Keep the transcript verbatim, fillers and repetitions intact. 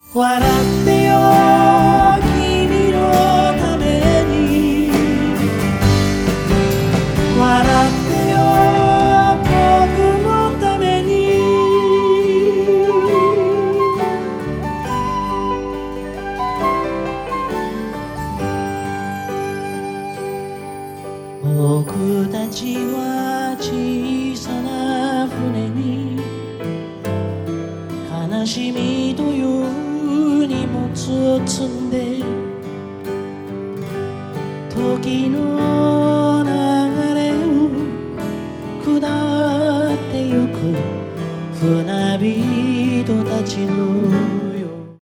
笑ってよ君のために、笑ってよ僕のために。僕たちは小さな船に悲しみという荷物を積んで、時の流れを下ってゆく船人たちの